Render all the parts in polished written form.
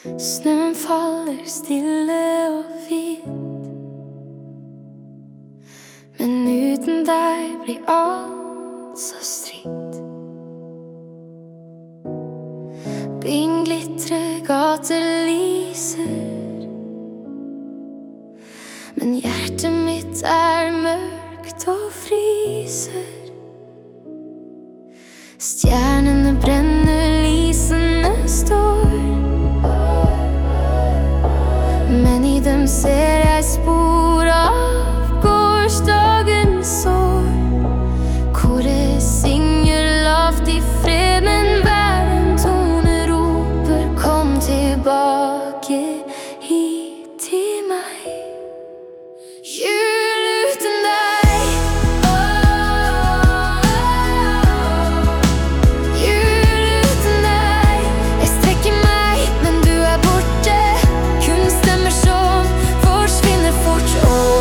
Snön faller stille og fint, men uten deg blir alt så stridt. Byen glitrer, gater lyser, men hjertet mitt er mørkt og fryser. Stjernene brenner, lysene står, men i dem ser jeg spor av gårsdagens sår. Koret synger lavt i fred, men hver en tone roper: kom tilbake hit til meg. Jul uten deg, jul uten deg. Jeg strekker meg, men du er borte. Kun stemmer som forsvinner fort.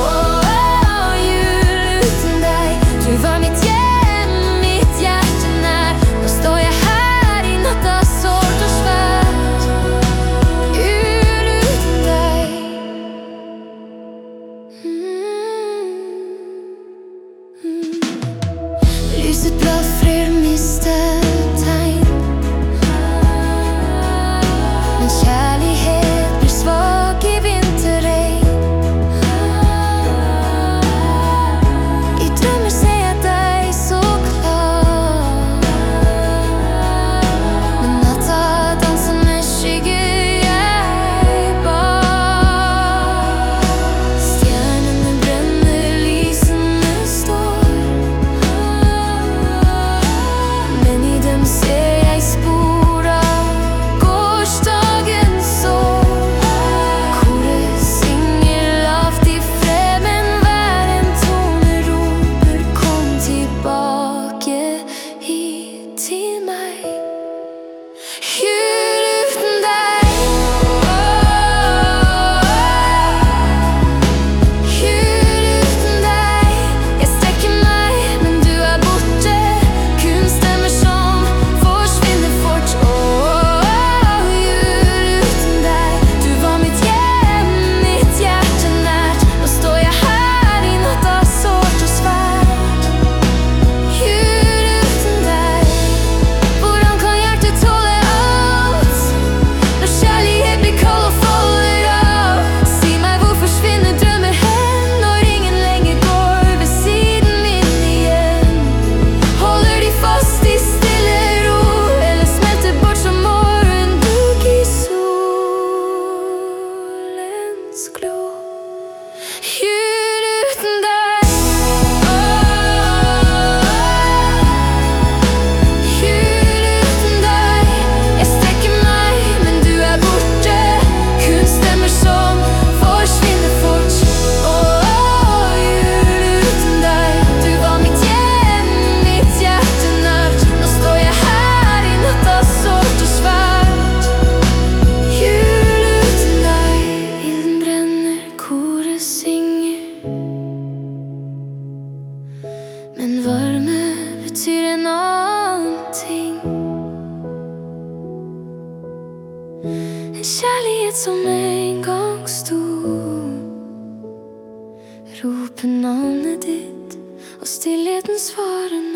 Jul uten deg. Du var mitt hjem, mitt hjerte nær. Nå står jeg her i natta, sårt og svært. Jul uten deg. Lyset blafrer, mistet tegn, men kjærlighet blir svak i vinterregn. I drømmer ser jeg deg så klar, men natta danser med skygger jeg bar. Stjernene brenner, lysene står, men i dem ser jeg spor av gårsdagens sår. Koret synger lavt i fred, men hver en tone roper: kom tilbake hit til meg. Jul uten deg, jul uten deg. Jeg strekker meg, men du er borte. Kun stemmer som forsvinner fort. Jul uten deg. Du var mitt hjem, mitt hjerte nært. Nå står jeg her i natta, sårt og svært. Jul uten deg. Hvordan kan hjertet tåle alt når kjærlighet blir kald og faller av? Si meg, hvor forsvinner drømmer hen når ingen lenger går ved siden min igjen? Holder de fast i stille ro, eller smelter bort som morgendugg i solens glo? Jul uten deg, jul uten deg. Jeg strekker meg, men du er borte. Kun stemmer som forsvinner fort. Jul uten deg. Du var mitt hjem, mitt hjerte nært. Nå står jeg her i natta, sårt og svært. Jul uten deg. Ilden brenner, koret synger, men varme betyr en annen ting. En kjærlighet som en gang sto, roper navnet ditt, og stillheten svarer